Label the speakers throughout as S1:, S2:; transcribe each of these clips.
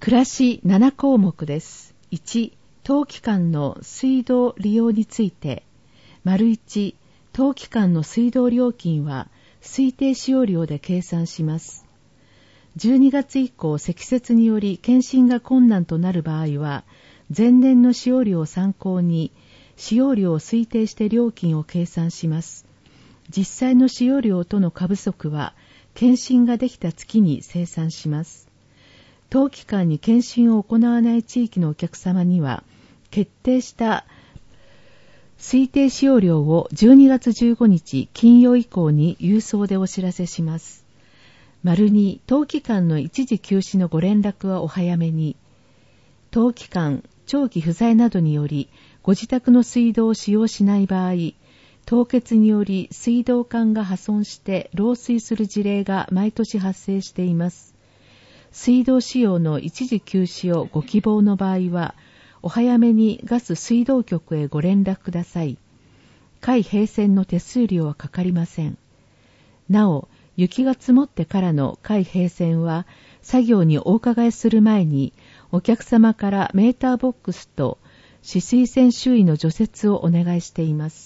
S1: 暮らし7項目です。1、当期間の水道利用について。1、当期間の水道料金は推定使用量で計算します。12月以降、積雪により検診が困難となる場合は、前年の使用量を参考に、使用量を推定して料金を計算します。実際の使用量との過不足は、検診ができた月に精算します。当期間に検診を行わない地域のお客様には、決定した推定使用量を12月15日金曜以降に郵送でお知らせします。2、当期間の一時休止のご連絡はお早めに。当期間、長期不在などにより、ご自宅の水道を使用しない場合、凍結により水道管が破損して漏水する事例が毎年発生しています。水道使用の一時休止をご希望の場合は、お早めにガス水道局へご連絡ください。会閉線の手数料はかかりません。なお、雪が積もってからの会閉線は、作業にお伺いする前に、お客様からメーターボックスと止水栓周囲の除雪をお願いしています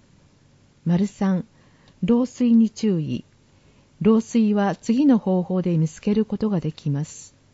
S1: 。3、漏水に注意。漏水は次の方法で見つけることができます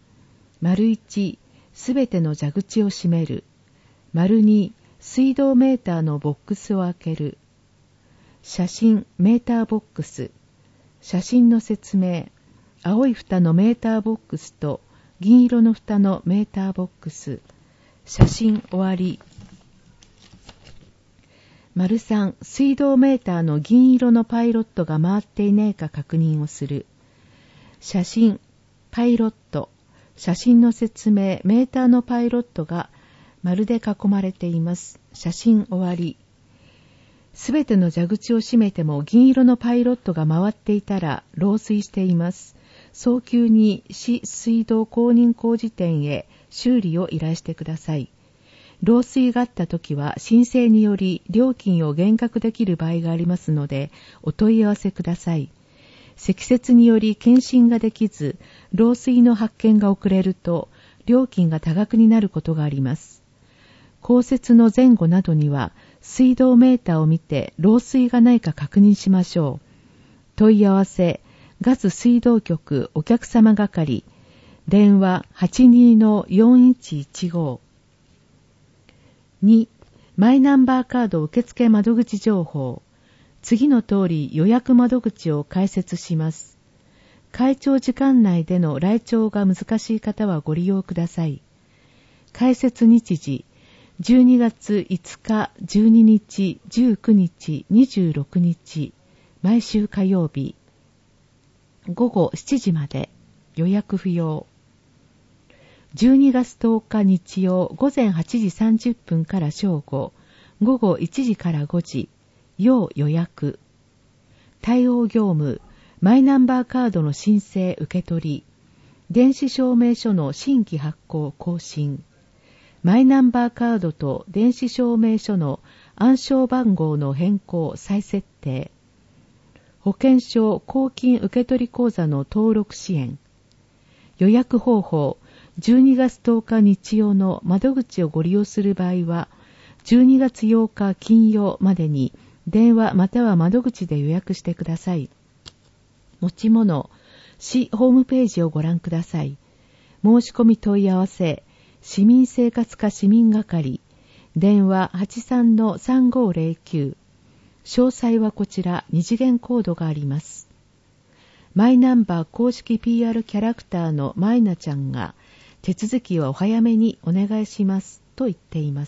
S1: 。1、すべての蛇口を閉める。2、水道メーターのボックスを開ける。写真、メーターボックス。写真の説明。青い蓋のメーターボックスと銀色の蓋のメーターボックス。写真終わり。3、水道メーターの銀色のパイロットが回っていないか確認をする。写真、パイロット、写真の説明、メーターのパイロットが丸で囲まれています。写真終わり。すべての蛇口を閉めても銀色のパイロットが回っていたら漏水しています。早急に市水道公認工事店へ修理を依頼してください。漏水があったときは申請により料金を減額できる場合がありますのでお問い合わせください。積雪により検診ができず漏水の発見が遅れると料金が多額になることがあります。降雪の前後などには水道メーターを見て漏水がないか確認しましょう。問い合わせガス水道局お客様係電話 82-4115 2. マイナンバーカード受付窓口情報。次の通り予約窓口を開設します。開庁時間内での来庁が難しい方はご利用ください。開設日時、12月5日、12日、19日、26日、毎週火曜日、午後7時まで、予約不要。12月10日日曜午前8時30分から正午、午後1時から5時、要予約。対応業務、マイナンバーカードの申請受け取り、電子証明書の新規発行更新、マイナンバーカードと電子証明書の暗証番号の変更再設定、保険証公金受取口座の登録支援。予約方法、12月10日日曜の窓口をご利用する場合は、12月8日金曜までに電話または窓口で予約してください。持ち物、市ホームページをご覧ください。申し込み問い合わせ、市民生活課市民係、電話 83-3509。詳細はこちら2次元コードがあります。マイナンバー公式 PR キャラクターのマイナちゃんが手続きはお早めにお願いしますと言っています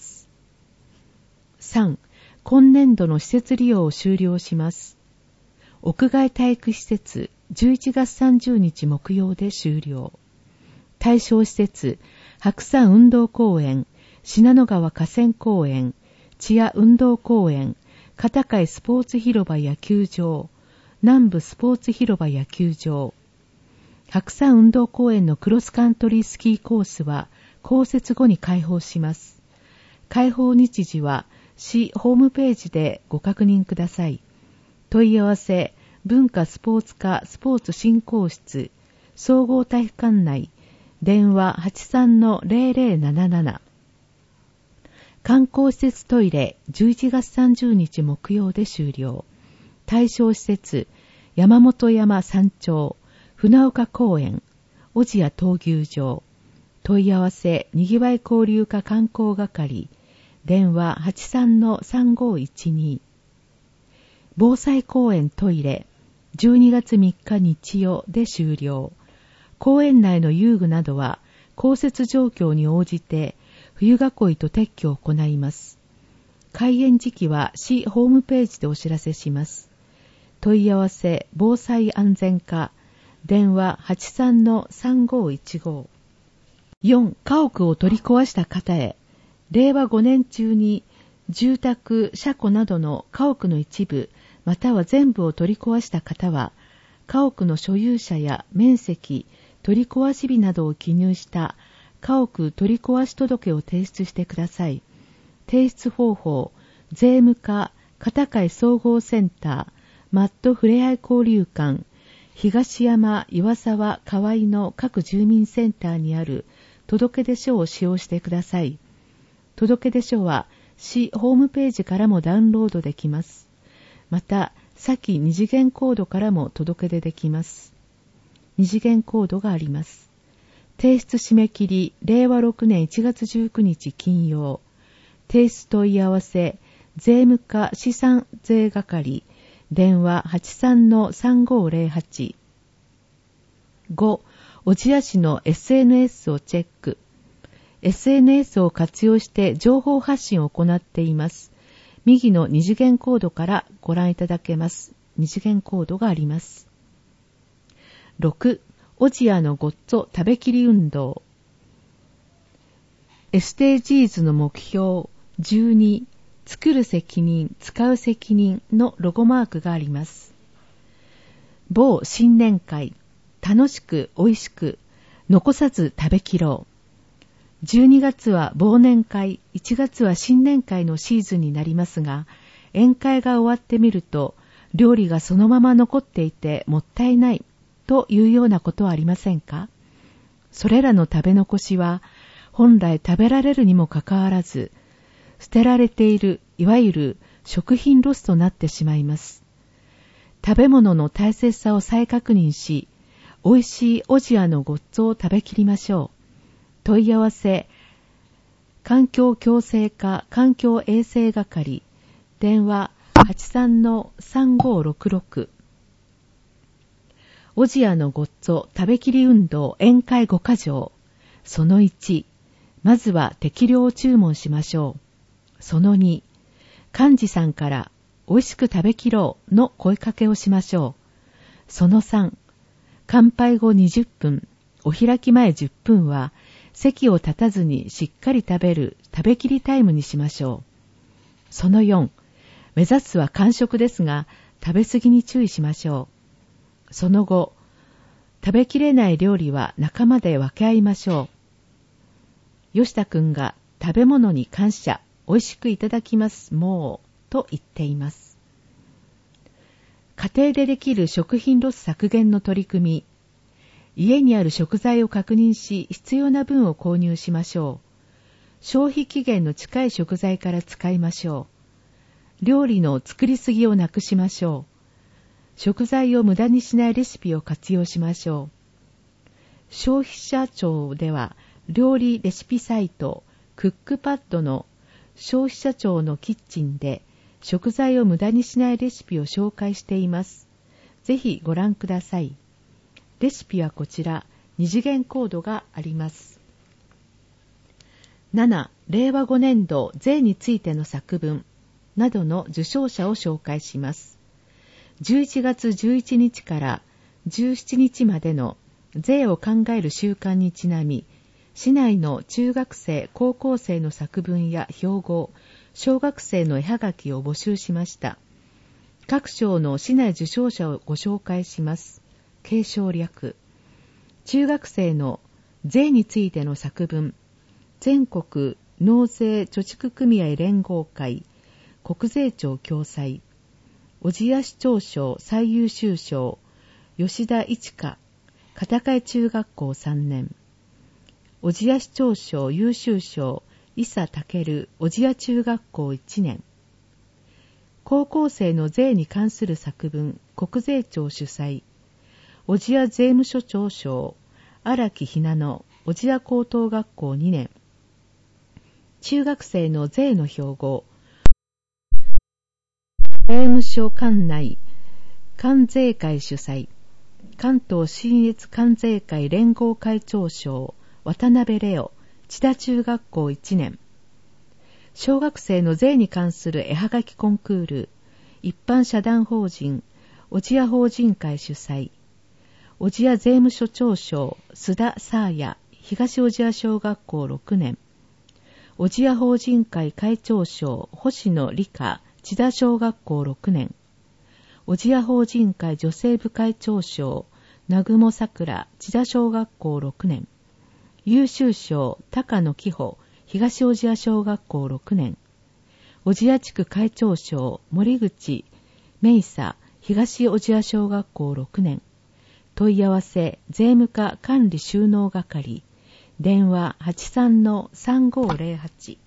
S1: 。3. 今年度の施設利用を終了します。屋外体育施設11月30日木曜で終了。対象施設白山運動公園、信濃川河川公園、千谷運動公園、片貝スポーツ広場野球場、南部スポーツ広場野球場。白山運動公園のクロスカントリースキーコースは降雪後に開放します。開放日時は市ホームページでご確認ください。問い合わせ、文化スポーツ課スポーツ振興室、総合体育館内電話 83-0077。観光施設トイレ11月30日木曜で終了。対象施設山本山山頂船岡公園小千谷闘牛場。問い合わせにぎわい交流課観光係電話 83-3512。防災公園トイレ12月3日日曜で終了。公園内の遊具などは降雪状況に応じて冬囲いと撤去を行います。開園時期は市ホームページでお知らせします。問い合わせ防災安全課電話 83-3515。4. 家屋を取り壊した方へ。令和5年中に住宅、車庫などの家屋の一部または全部を取り壊した方は、家屋の所有者や面積、取り壊し日などを記入した家屋取り壊し届を提出してください。提出方法、税務課、片貝総合センター、マットふれあい交流館、東山、岩沢、河合の各住民センターにある届出書を使用してください。届出書は市ホームページからもダウンロードできます。また、先二次元コードからも届け出できます。二次元コードがあります。提出締め切り、令和6年1月19日金曜。提出問い合わせ、税務課資産税係、電話 83-3508。5. 小千谷市の SNS をチェック。SNS を活用して情報発信を行っています。右の二次元コードからご覧いただけます。二次元コードがあります。6. 小千谷のごっつ食べきり運動。SDGs の目標12、作る責任、使う責任のロゴマークがあります。某新年会、楽しく美味しく、残さず食べきろう。12月は忘年会、1月は新年会のシーズンになりますが、宴会が終わってみると、料理がそのまま残っていてもったいないというようなことはありませんか？それらの食べ残しは、本来食べられるにもかかわらず、捨てられている、いわゆる食品ロスとなってしまいます。食べ物の大切さを再確認し、美味しい小千谷のごっつを食べきりましょう。問い合わせ、環境共生課環境衛生係、電話 83-3566。小千谷のごっつを食べきり運動宴会5か条。その1、まずは適量を注文しましょう。その2、幹事さんから美味しく食べきろうの声かけをしましょう。その3、乾杯後20分、お開き前10分は席を立たずにしっかり食べる食べきりタイムにしましょう。その4、目指すは完食ですが食べ過ぎに注意しましょう。その後、食べきれない料理は仲間で分け合いましょう。吉田くんが食べ物に感謝、美味しくいただきますもうと言っています。家庭でできる食品ロス削減の取り組み。家にある食材を確認し、必要な分を購入しましょう。消費期限の近い食材から使いましょう。料理の作りすぎをなくしましょう。食材を無駄にしないレシピを活用しましょう。消費者庁では、料理レシピサイト、クックパッドの消費者庁のキッチンで、食材を無駄にしないレシピを紹介しています。ぜひご覧ください。レシピはこちら、二次元コードがあります。7、令和5年度税についての作文などの受賞者を紹介します。11月11日から17日までの税を考える週間にちなみ、市内の中学生、高校生の作文や標語、小学生の絵はがきを募集しました。各賞の市内受賞者をご紹介します。継承略。中学生の税についての作文、全国納税貯蓄組合連合会国税庁共催、小千谷市長賞最優秀賞、吉田一華、片貝中学校3年。 小千谷市長賞優秀賞伊佐健小千谷中学校1年。高校生の税に関する作文国税庁主催。小千谷税務署長賞荒木ひなの小千谷高等学校2年。中学生の税の標語税務署管内関税会主催。関東信越関税会連合会長賞渡辺レオ千田中学校1年。小学生の税に関する絵はがきコンクール一般社団法人小千谷法人会主催。小千谷税務署長賞須田沙也東小千谷小学校6年。小千谷法人会会長賞星野理香千田小学校6年。小千谷法人会女性部会長賞南雲桜千田小学校6年。優秀賞高野紀穂東小千谷小学校6年。小千谷地区会長賞森口明沙東小千谷小学校6年。問い合わせ税務課管理収納係電話 83-3508